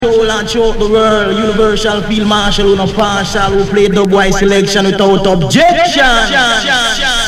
Show and show the world, Universal Field Marshal, who no partial, who play dub wise selection without objection.